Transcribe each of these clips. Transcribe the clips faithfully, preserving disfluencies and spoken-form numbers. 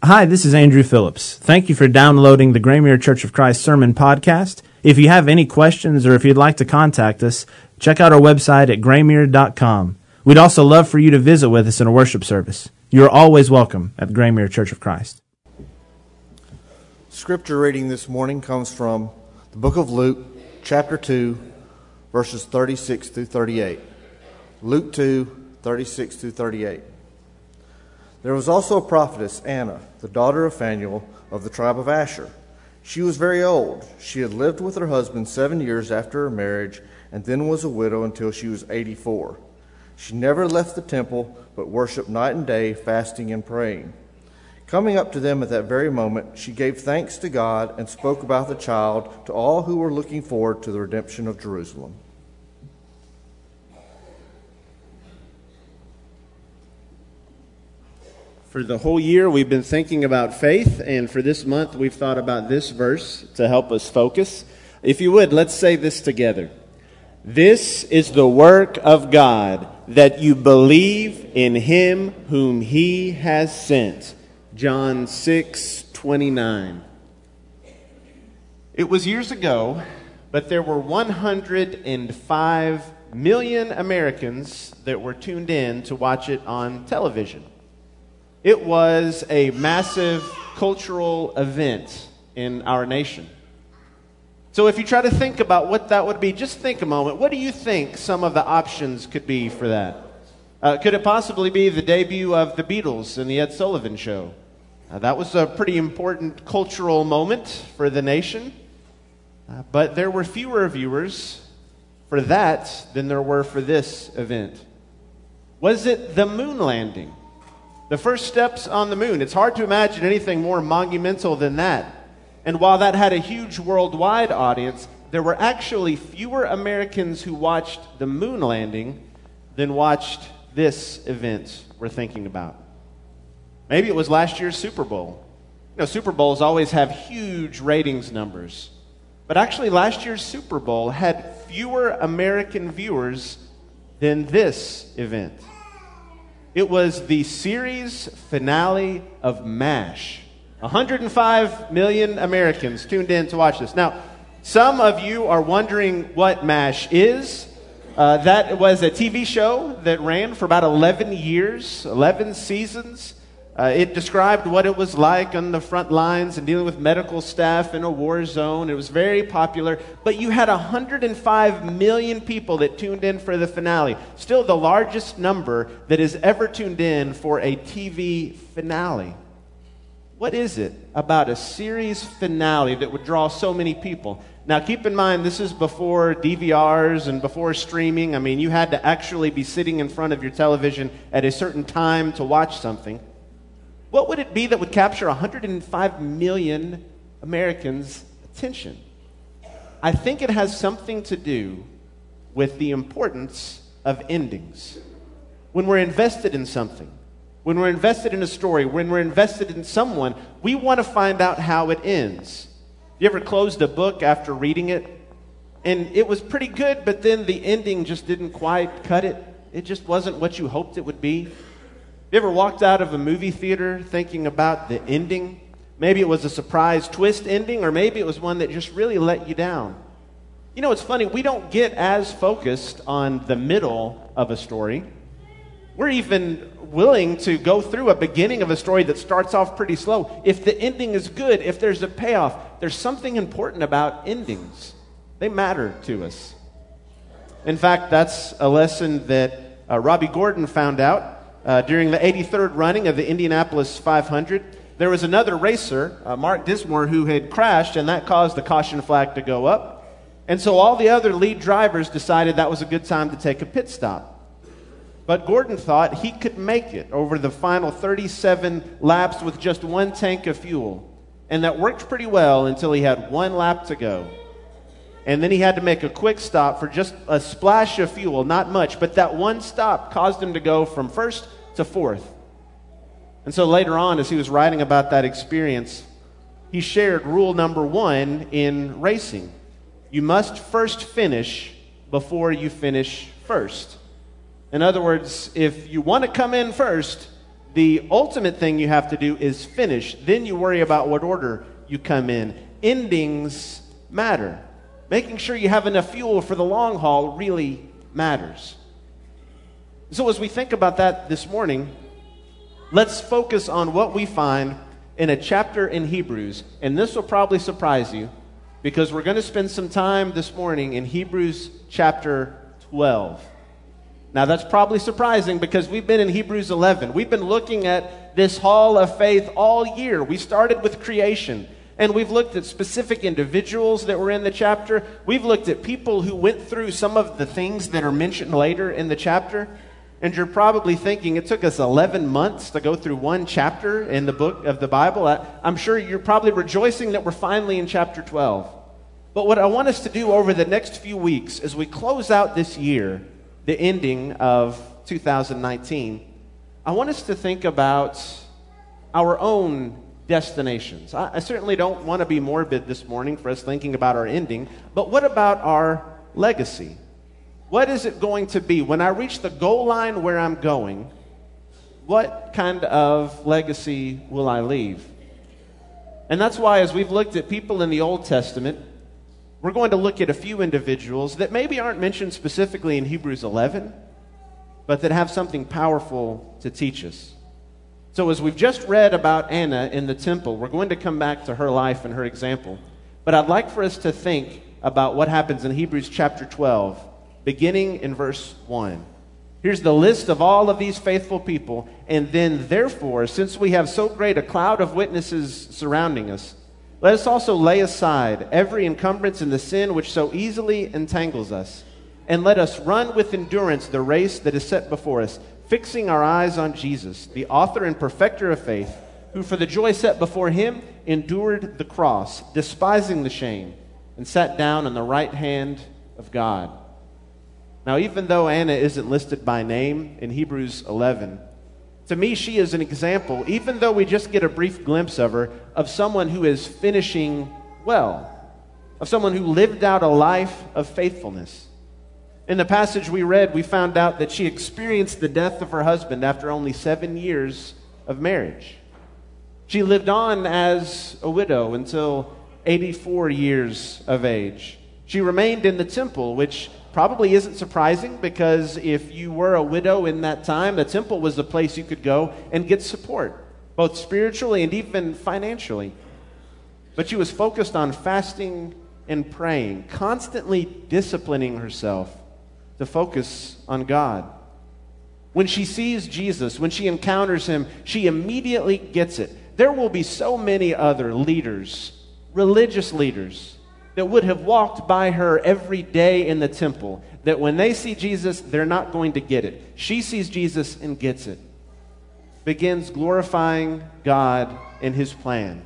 Hi, this is Andrew Phillips. Thank you for downloading the Graymere Church of Christ Sermon Podcast. If you have any questions or if you'd like to contact us, check out our website at graymere dot com. We'd also love for you to visit with us in a worship service. You are always welcome at the Graymere Church of Christ. Scripture reading this morning comes from the book of Luke, chapter two, verses thirty-six through thirty-eight. Luke two, thirty-six through thirty-eight. There was also a prophetess, Anna, the daughter of Phanuel of the tribe of Asher. She was very old. She had lived with her husband seven years after her marriage, and then was a widow until she was eighty-four. She never left the temple, but worshipped night and day, fasting and praying. Coming up to them at that very moment, she gave thanks to God and spoke about the child to all who were looking forward to the redemption of Jerusalem. For the whole year, we've been thinking about faith, and for this month, we've thought about this verse to help us focus. If you would, let's say this together. This is the work of God, that you believe in Him whom He has sent. John six twenty-nine. It was years ago, but there were one hundred five million Americans that were tuned in to watch it on television. It was a massive cultural event in our nation. So if you try to think about what that would be, just think a moment. What do you think some of the options could be for that? Uh, could it possibly be the debut of the Beatles and the Ed Sullivan Show? Uh, that was a pretty important cultural moment for the nation. Uh, but there were fewer viewers for that than there were for this event. Was it the moon landing? The first steps on the moon. It's hard to imagine anything more monumental than that. And while that had a huge worldwide audience, there were actually fewer Americans who watched the moon landing than watched this event we're thinking about. Maybe it was last year's Super Bowl. You know, Super Bowls always have huge ratings numbers. But actually last year's Super Bowl had fewer American viewers than this event. It was the series finale of MASH. one hundred five million Americans tuned in to watch this. Now, some of you are wondering what MASH is. Uh, that was a T V show that ran for about eleven years, eleven seasons. Uh, it described what it was like on the front lines and dealing with medical staff in a war zone. It was very popular. But you had one hundred five million people that tuned in for the finale. Still the largest number that has ever tuned in for a T V finale. What is it about a series finale that would draw so many people? Now, keep in mind, this is before D V Rs and before streaming. I mean, you had to actually be sitting in front of your television at a certain time to watch something. What would it be that would capture one hundred five million Americans' attention? I think it has something to do with the importance of endings. When we're invested in something, when we're invested in a story, when we're invested in someone, we want to find out how it ends. You ever closed a book after reading it? And it was pretty good, but then the ending just didn't quite cut it. It just wasn't what you hoped it would be. You ever walked out of a movie theater thinking about the ending? Maybe it was a surprise twist ending, or maybe it was one that just really let you down. You know, it's funny, we don't get as focused on the middle of a story. We're even willing to go through a beginning of a story that starts off pretty slow. If the ending is good, if there's a payoff, there's something important about endings. They matter to us. In fact, that's a lesson that uh, Robbie Gordon found out uh, during the eighty-third running of the Indianapolis five hundred. There was another racer, uh, Mark Dismore, who had crashed, and that caused the caution flag to go up. And so all the other lead drivers decided that was a good time to take a pit stop. But Gordon thought he could make it over the final thirty-seven laps with just one tank of fuel. And that worked pretty well until he had one lap to go. And then he had to make a quick stop for just a splash of fuel, not much. But that one stop caused him to go from first to fourth. And so later on, as he was writing about that experience, he shared rule number one in racing. You must first finish before you finish first. In other words, if you want to come in first, The ultimate thing you have to do is finish. Then you worry about what order you come in. Endings matter. Making sure you have enough fuel for the long haul really matters. So as we think about that this morning, let's focus on what we find in a chapter in Hebrews. And this will probably surprise you, because we're going to spend some time this morning in Hebrews chapter twelve. Now that's probably surprising because we've been in Hebrews eleven. We've been looking at this hall of faith all year. We started with creation, and we've looked at specific individuals that were in the chapter. We've looked at people who went through some of the things that are mentioned later in the chapter. And you're probably thinking, it took us eleven months to go through one chapter in the book of the Bible. I, I'm sure you're probably rejoicing that we're finally in chapter twelve. But what I want us to do over the next few weeks as we close out this year, the ending of two thousand nineteen, I want us to think about our own destinations. I, I certainly don't want to be morbid this morning for us thinking about our ending, but what about our legacy? What is it going to be? When I reach the goal line where I'm going, what kind of legacy will I leave? And that's why, as we've looked at people in the Old Testament, we're going to look at a few individuals that maybe aren't mentioned specifically in Hebrews eleven, but that have something powerful to teach us. So as we've just read about Anna in the temple, we're going to come back to her life and her example. But I'd like for us to think about what happens in Hebrews chapter twelve, beginning in verse one. Here's the list of all of these faithful people. And then, therefore, since we have so great a cloud of witnesses surrounding us, let us also lay aside every encumbrance and the sin which so easily entangles us, and let us run with endurance the race that is set before us, fixing our eyes on Jesus, the author and perfecter of faith, who for the joy set before him endured the cross, despising the shame, and sat down on the right hand of God. Now, even though Anna isn't listed by name in Hebrews eleven, to me, she is an example, even though we just get a brief glimpse of her, of someone who is finishing well, of someone who lived out a life of faithfulness. In the passage we read, we found out that she experienced the death of her husband after only seven years of marriage. She lived on as a widow until eighty-four years of age. She remained in the temple, which probably isn't surprising, because if you were a widow in that time, the temple was the place you could go and get support, both spiritually and even financially. But she was focused on fasting and praying, constantly disciplining herself to focus on God. When she sees Jesus, when she encounters him, she immediately gets it. There will be so many other leaders, religious leaders, that would have walked by her every day in the temple, that when they see Jesus, they're not going to get it. She sees Jesus and gets it. Begins glorifying God in his plan.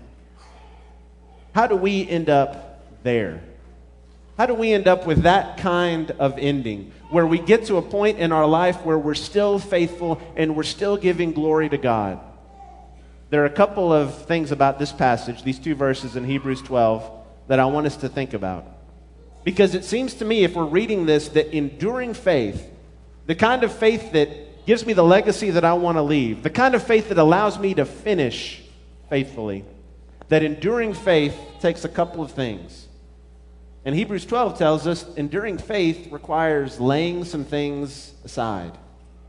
How do we end up there? How do we end up with that kind of ending, where we get to a point in our life where we're still faithful and we're still giving glory to God? There are a couple of things about this passage, these two verses in Hebrews twelve, that I want us to think about. Because it seems to me, if we're reading this, that enduring faith, the kind of faith that gives me the legacy that I want to leave, the kind of faith that allows me to finish faithfully, that enduring faith takes a couple of things. And Hebrews twelve tells us enduring faith requires laying some things aside.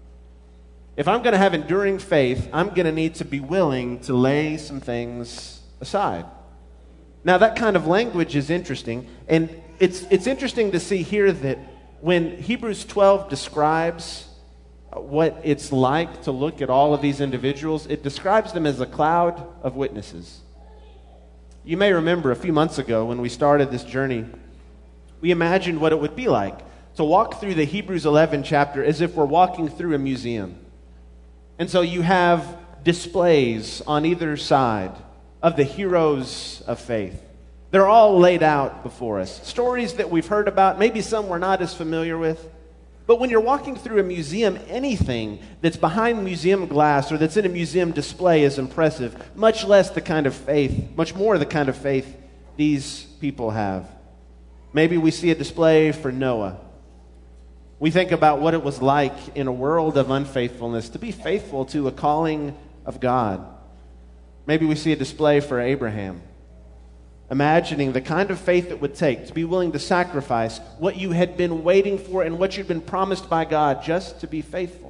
If I'm going to have enduring faith, I'm going to need to be willing to lay some things aside. Now, that kind of language is interesting, and it's it's interesting to see here that when Hebrews twelve describes what it's like to look at all of these individuals, it describes them as a cloud of witnesses. You may remember a few months ago when we started this journey, we imagined what it would be like to walk through the Hebrews eleven chapter as if we're walking through a museum. And so you have displays on either side of the heroes of faith. They're all laid out before us. Stories that we've heard about, maybe some we're not as familiar with. But when you're walking through a museum, anything that's behind museum glass or that's in a museum display is impressive, much less the kind of faith, much more the kind of faith these people have. Maybe we see a display for Noah. We think about what it was like in a world of unfaithfulness to be faithful to a calling of God. Maybe we see a display for Abraham, imagining the kind of faith it would take to be willing to sacrifice what you had been waiting for and what you'd been promised by God just to be faithful.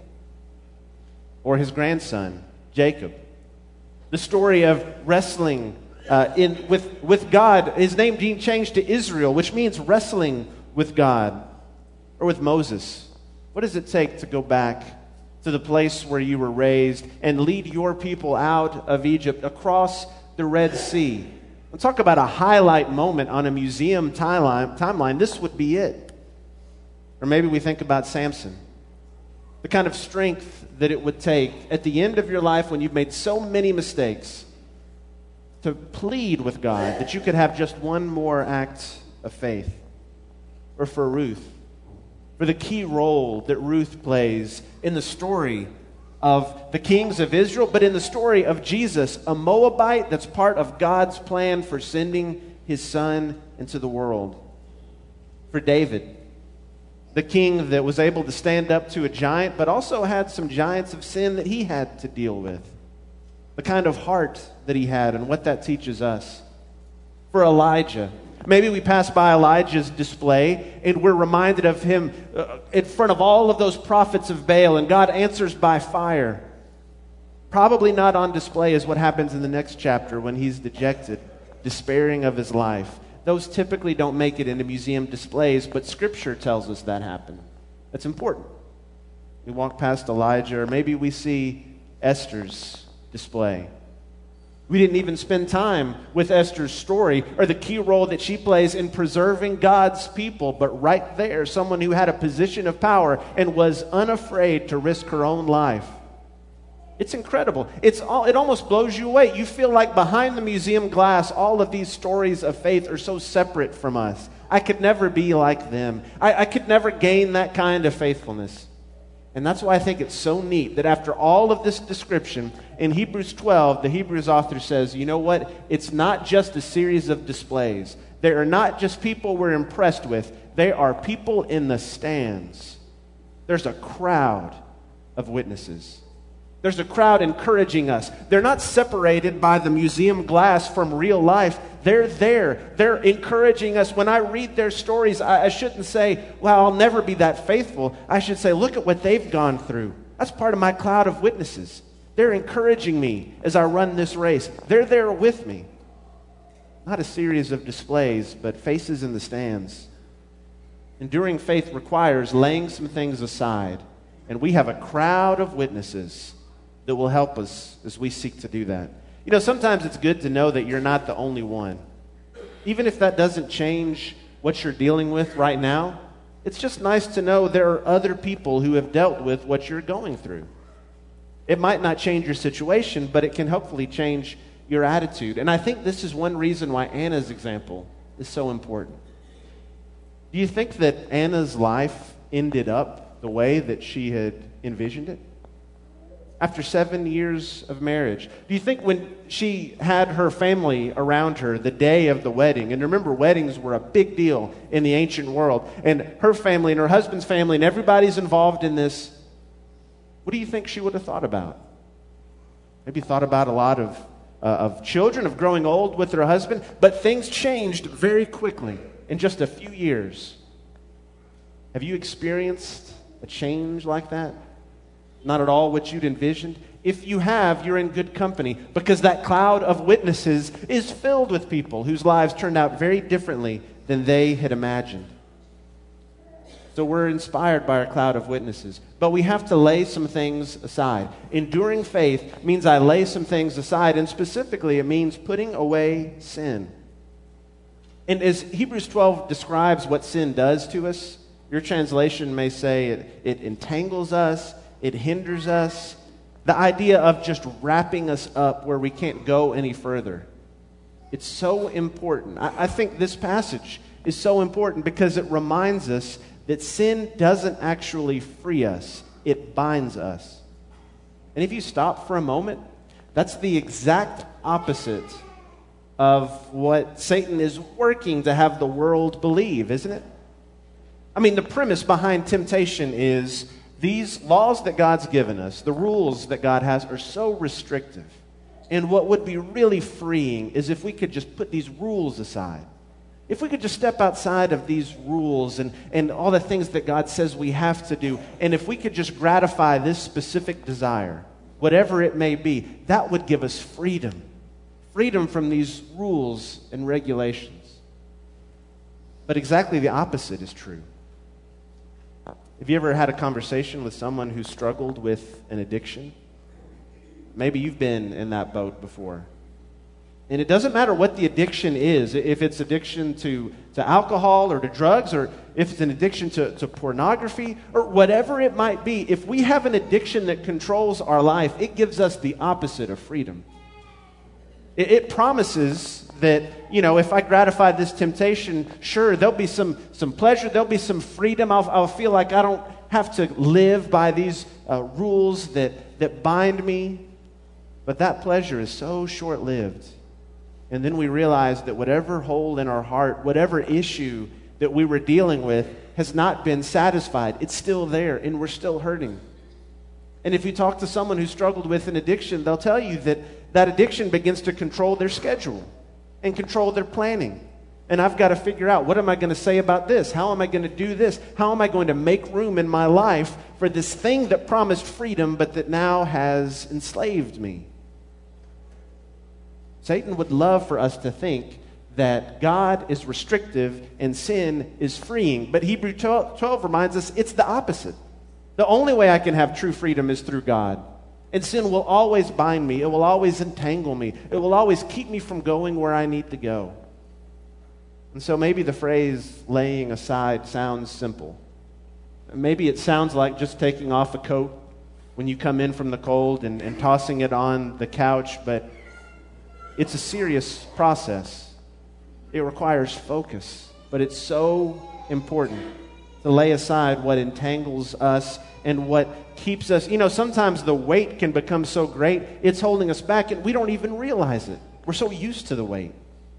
Or his grandson, Jacob. The story of wrestling uh, in with, with God. His name being changed to Israel, which means wrestling with God. Or with Moses. What does it take to go back to the place where you were raised and lead your people out of Egypt across the Red Sea? Let's talk about a highlight moment on a museum timeline. timeline. This would be it. Or maybe we think about Samson. The kind of strength that it would take at the end of your life when you've made so many mistakes to plead with God that you could have just one more act of faith. Or for Ruth, for the key role that Ruth plays in the story of the kings of Israel, but in the story of Jesus, a Moabite that's part of God's plan for sending his son into the world. For David, the king that was able to stand up to a giant, but also had some giants of sin that he had to deal with. The kind of heart that he had and what that teaches us. For Elijah, maybe we pass by Elijah's display and we're reminded of him uh, in front of all of those prophets of Baal, and God answers by fire. Probably not on display is what happens in the next chapter when he's dejected, despairing of his life. Those typically don't make it into museum displays, but Scripture tells us that happened. That's important. We walk past Elijah, or maybe we see Esther's display. We didn't even spend time with Esther's story or the key role that she plays in preserving God's people, but right there, someone who had a position of power and was unafraid to risk her own life. It's incredible. It's all, it almost blows you away. You feel like behind the museum glass, all of these stories of faith are so separate from us. I could never be like them. I, I could never gain that kind of faithfulness. And that's why I think it's so neat that after all of this description, in Hebrews twelve, the Hebrews author says, you know what? It's not just a series of displays. They are not just people we're impressed with. They are people in the stands. There's a crowd of witnesses. There's a crowd encouraging us. They're not separated by the museum glass from real life. They're there. They're encouraging us. When I read their stories, I, I shouldn't say, well, I'll never be that faithful. I should say, look at what they've gone through. That's part of my cloud of witnesses. They're encouraging me as I run this race. They're there with me. Not a series of displays, but faces in the stands. Enduring faith requires laying some things aside. And we have a crowd of witnesses that will help us as we seek to do that. You know, sometimes it's good to know that you're not the only one. Even if that doesn't change what you're dealing with right now, it's just nice to know there are other people who have dealt with what you're going through. It might not change your situation, but it can hopefully change your attitude. And I think this is one reason why Anna's example is so important. Do you think that Anna's life ended up the way that she had envisioned it? After seven years of marriage. Do you think when she had her family around her the day of the wedding, and remember, weddings were a big deal in the ancient world, and her family and her husband's family and everybody's involved in this, what do you think she would have thought about? Maybe thought about a lot of, uh, of children, of growing old with her husband, but things changed very quickly in just a few years. Have you experienced a change like that? Not at all what you'd envisioned? If you have, you're in good company, because that cloud of witnesses is filled with people whose lives turned out very differently than they had imagined. So we're inspired by our cloud of witnesses. But we have to lay some things aside. Enduring faith means I lay some things aside, and specifically it means putting away sin. And as Hebrews twelve describes what sin does to us, your translation may say it, it entangles us, it hinders us. The idea of just wrapping us up where we can't go any further. It's so important. I, I think this passage is so important because it reminds us that sin doesn't actually free us. It binds us. And if you stop for a moment, that's the exact opposite of what Satan is working to have the world believe, isn't it? I mean, the premise behind temptation is these laws that God's given us, the rules that God has, are so restrictive. And what would be really freeing is if we could just put these rules aside. If we could just step outside of these rules and, and all the things that God says we have to do, and if we could just gratify this specific desire, whatever it may be, that would give us freedom. Freedom from these rules and regulations. But exactly the opposite is true. Have you ever had a conversation with someone who struggled with an addiction? Maybe you've been in that boat before. And it doesn't matter what the addiction is, if it's addiction to, to alcohol or to drugs, or if it's an addiction to, to pornography, or whatever it might be. If we have an addiction that controls our life, it gives us the opposite of freedom. It, it promises that, you know, if I gratify this temptation, sure, there'll be some, some pleasure, there'll be some freedom. I'll, I'll feel like I don't have to live by these uh, rules that, that bind me. But that pleasure is so short-lived. And then we realize that whatever hole in our heart, whatever issue that we were dealing with has not been satisfied. It's still there, and we're still hurting. And if you talk to someone who struggled with an addiction, they'll tell you that that addiction begins to control their schedule and control their planning. And I've got to figure out, what am I going to say about this? How am I going to do this? How am I going to make room in my life for this thing that promised freedom but that now has enslaved me? Satan would love for us to think that God is restrictive and sin is freeing. But Hebrews twelve reminds us it's the opposite. The only way I can have true freedom is through God. And sin will always bind me. It will always entangle me. It will always keep me from going where I need to go. And so maybe the phrase laying aside sounds simple. Maybe it sounds like just taking off a coat when you come in from the cold and, and tossing it on the couch, but it's a serious process. It requires focus, but it's so important to lay aside what entangles us and what keeps us. You know, sometimes the weight can become so great, it's holding us back, and we don't even realize it. We're so used to the weight.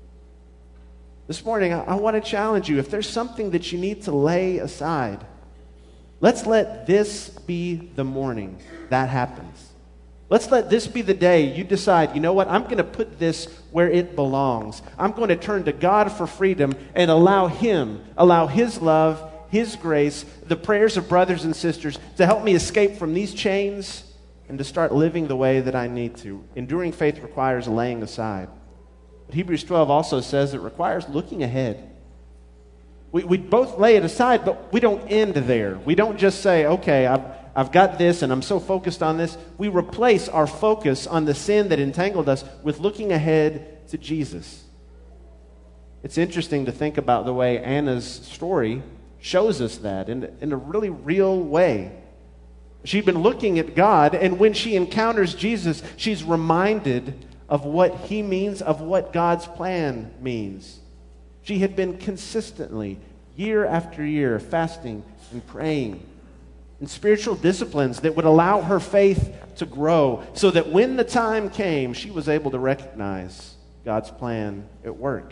This morning, I, I want to challenge you. If there's something that you need to lay aside, let's let this be the morning that happens. Let's let this be the day you decide, you know what, I'm going to put this where it belongs. I'm going to turn to God for freedom and allow Him, allow His love, His grace, the prayers of brothers and sisters to help me escape from these chains and to start living the way that I need to. Enduring faith requires laying aside. But Hebrews twelve also says it requires looking ahead. We, we both lay it aside, but we don't end there. We don't just say, okay, I've, I've got this and I'm so focused on this. We replace our focus on the sin that entangled us with looking ahead to Jesus. It's interesting to think about the way Anna's story shows us that in, in a really real way. She'd been looking at God, and when she encounters Jesus, she's reminded of what He means, of what God's plan means. She had been consistently, year after year, fasting and praying in spiritual disciplines that would allow her faith to grow so that when the time came, she was able to recognize God's plan at work.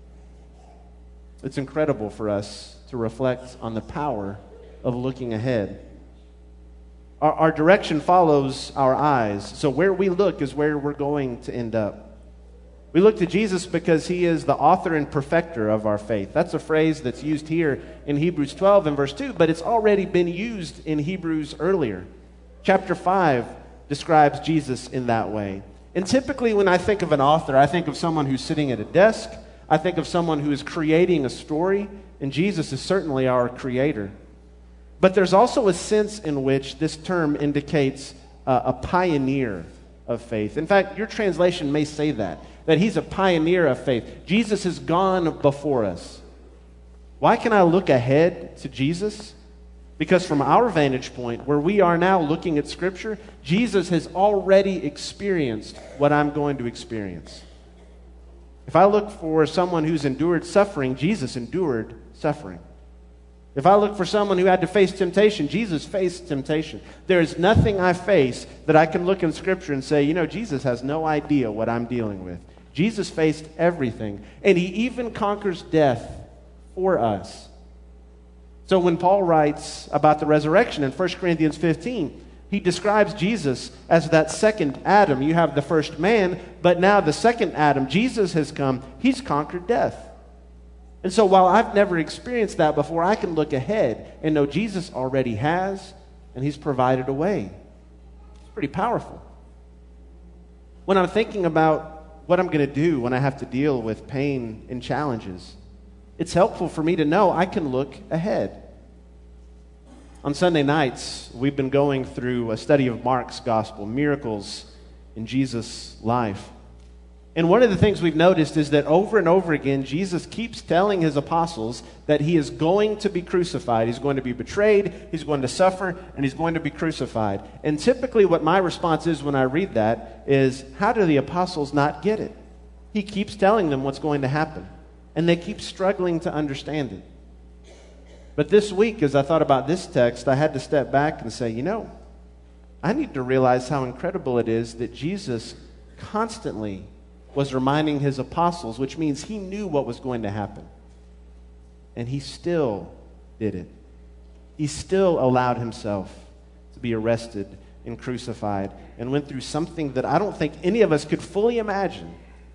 It's incredible for us to reflect on the power of looking ahead. Our, our direction follows our eyes, so where we look is where we're going to end up. We look to Jesus because He is the author and perfecter of our faith. That's a phrase that's used here in Hebrews twelve and verse two, but it's already been used in Hebrews earlier. Chapter five describes Jesus in that way. And typically when I think of an author, I think of someone who's sitting at a desk. I think of someone who is creating a story, and Jesus is certainly our creator. But there's also a sense in which this term indicates uh, a pioneer of faith. In fact, your translation may say that, that He's a pioneer of faith. Jesus has gone before us. Why can I look ahead to Jesus? Because from our vantage point, where we are now looking at Scripture, Jesus has already experienced what I'm going to experience. If I look for someone who's endured suffering, Jesus endured suffering. If I look for someone who had to face temptation, Jesus faced temptation. There is nothing I face that I can look in Scripture and say, you know, Jesus has no idea what I'm dealing with. Jesus faced everything, and He even conquers death for us. So when Paul writes about the resurrection in First Corinthians fifteen, he describes Jesus as that second Adam. You have the first man, but now the second Adam, Jesus has come. He's conquered death. And so while I've never experienced that before, I can look ahead and know Jesus already has, and he's provided a way. It's pretty powerful. When I'm thinking about what I'm going to do when I have to deal with pain and challenges, it's helpful for me to know I can look ahead. On Sunday nights, we've been going through a study of Mark's gospel, miracles in Jesus' life. And one of the things we've noticed is that over and over again, Jesus keeps telling his apostles that he is going to be crucified. He's going to be betrayed, he's going to suffer, and he's going to be crucified. And typically what my response is when I read that is, how do the apostles not get it? He keeps telling them what's going to happen, and they keep struggling to understand it. But this week, as I thought about this text, I had to step back and say, you know, I need to realize how incredible it is that Jesus constantly was reminding his apostles, which means he knew what was going to happen. And he still did it. He still allowed himself to be arrested and crucified and went through something that I don't think any of us could fully imagine.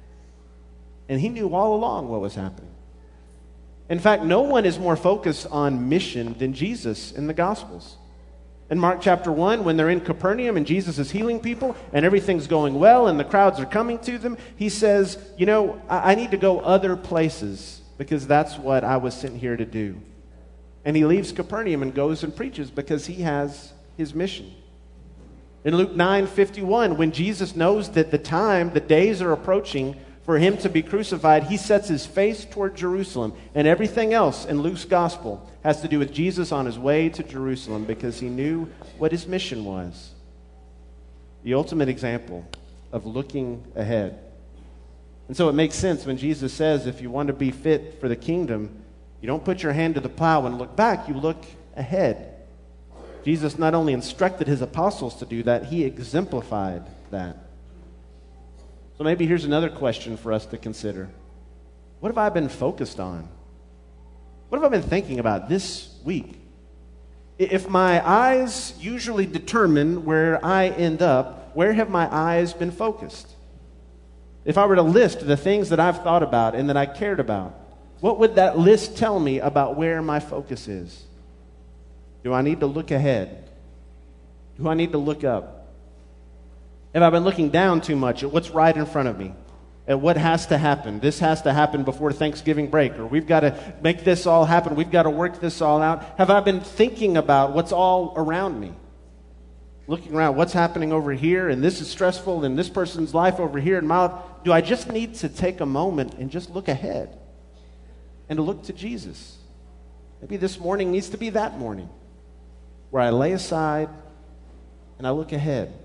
And he knew all along what was happening. In fact, no one is more focused on mission than Jesus in the Gospels. In Mark chapter one, when they're in Capernaum and Jesus is healing people and everything's going well and the crowds are coming to them, he says, you know, I, I need to go other places because that's what I was sent here to do. And he leaves Capernaum and goes and preaches because he has his mission. In Luke nine fifty-one, when Jesus knows that the time, the days are approaching for him to be crucified, he sets his face toward Jerusalem. And everything else in Luke's gospel has to do with Jesus on his way to Jerusalem because he knew what his mission was. The ultimate example of looking ahead. And so it makes sense when Jesus says, if you want to be fit for the kingdom, you don't put your hand to the plow and look back, you look ahead. Jesus not only instructed his apostles to do that, he exemplified that. So maybe here's another question for us to consider. What have I been focused on? What have I been thinking about this week? If my eyes usually determine where I end up, where have my eyes been focused? If I were to list the things that I've thought about and that I cared about, what would that list tell me about where my focus is? Do I need to look ahead? Do I need to look up? Have I been looking down too much at what's right in front of me? At what has to happen? This has to happen before Thanksgiving break, or we've got to make this all happen. We've got to work this all out. Have I been thinking about what's all around me? Looking around, what's happening over here, and this is stressful, and this person's life over here, and my life. Do I just need to take a moment and just look ahead and to look to Jesus? Maybe this morning needs to be that morning where I lay aside and I look ahead.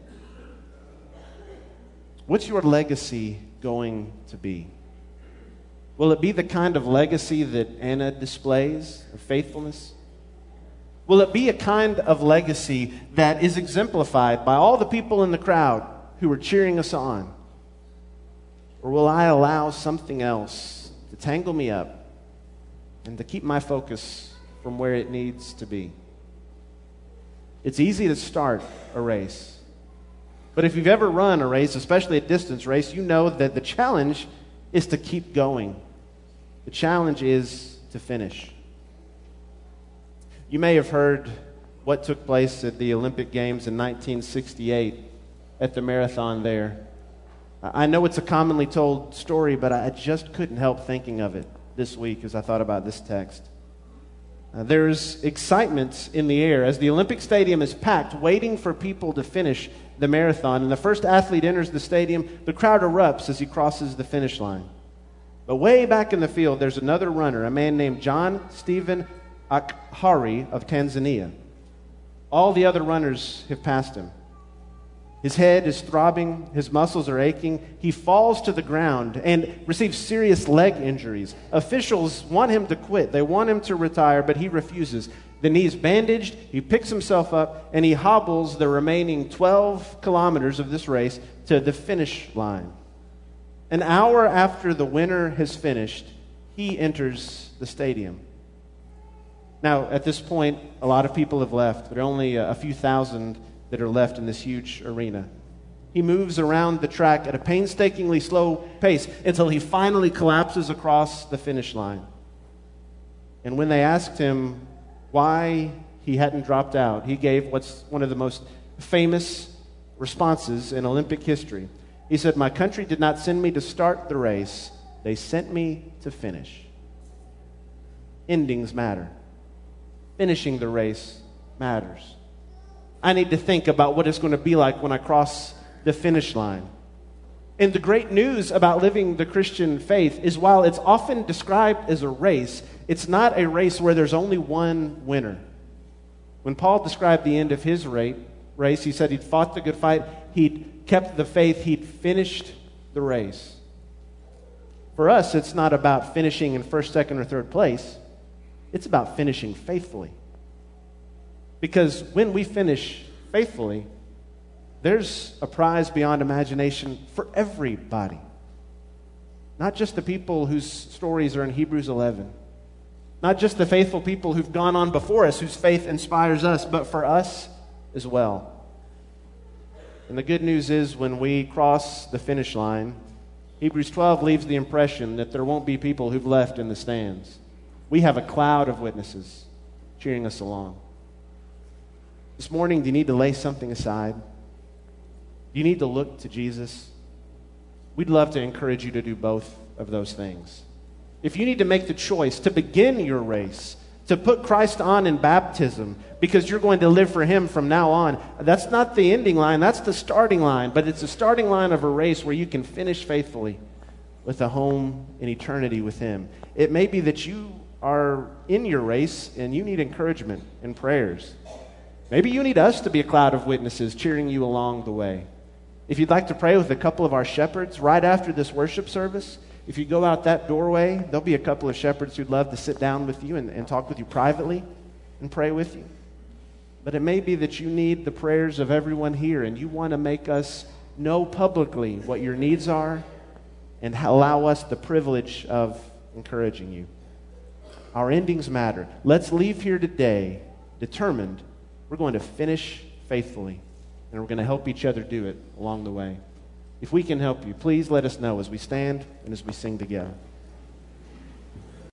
What's your legacy going to be? Will it be the kind of legacy that Anna displays of faithfulness? Will it be a kind of legacy that is exemplified by all the people in the crowd who are cheering us on? Or will I allow something else to tangle me up and to keep my focus from where it needs to be? It's easy to start a race. But if you've ever run a race, especially a distance race, you know that the challenge is to keep going. The challenge is to finish. You may have heard what took place at the Olympic Games in nineteen sixty-eight at the marathon there. I know it's a commonly told story, but I just couldn't help thinking of it this week as I thought about this text. Uh, there's excitement in the air as the Olympic Stadium is packed, waiting for people to finish the marathon. And the first athlete enters the stadium, the crowd erupts as he crosses the finish line. But way back in the field, there's another runner, a man named John Stephen Akhari of Tanzania. All the other runners have passed him. His head is throbbing, his muscles are aching. He falls to the ground and receives serious leg injuries. Officials want him to quit. They want him to retire, but he refuses. The knee's bandaged, he picks himself up, and he hobbles the remaining twelve kilometers of this race to the finish line. An hour after the winner has finished, he enters the stadium. Now, at this point, a lot of people have left. There are only a few thousand that are left in this huge arena. He moves around the track at a painstakingly slow pace until he finally collapses across the finish line. And when they asked him why he hadn't dropped out, he gave what's one of the most famous responses in Olympic history. He said, "My country did not send me to start the race. They sent me to finish." Endings matter. Finishing the race matters. I need to think about what it's going to be like when I cross the finish line. And the great news about living the Christian faith is while it's often described as a race, it's not a race where there's only one winner. When Paul described the end of his race, he said he'd fought the good fight, he'd kept the faith, he'd finished the race. For us, it's not about finishing in first, second, or third place. It's about finishing faithfully. Because when we finish faithfully, there's a prize beyond imagination for everybody. Not just the people whose stories are in Hebrews eleven. Not just the faithful people who've gone on before us, whose faith inspires us, but for us as well. And the good news is when we cross the finish line, Hebrews twelve leaves the impression that there won't be people who've left in the stands. We have a cloud of witnesses cheering us along. This morning, do you need to lay something aside? Do you need to look to Jesus? We'd love to encourage you to do both of those things. If you need to make the choice to begin your race, to put Christ on in baptism because you're going to live for Him from now on, that's not the ending line, that's the starting line, but it's the starting line of a race where you can finish faithfully with a home in eternity with Him. It may be that you are in your race and you need encouragement and prayers. Maybe you need us to be a cloud of witnesses cheering you along the way. If you'd like to pray with a couple of our shepherds right after this worship service, if you go out that doorway, there'll be a couple of shepherds who'd love to sit down with you and, and talk with you privately and pray with you. But it may be that you need the prayers of everyone here and you want to make us know publicly what your needs are and allow us the privilege of encouraging you. Our endings matter. Let's leave here today determined we're going to finish faithfully, and we're going to help each other do it along the way. If we can help you, please let us know as we stand and as we sing together.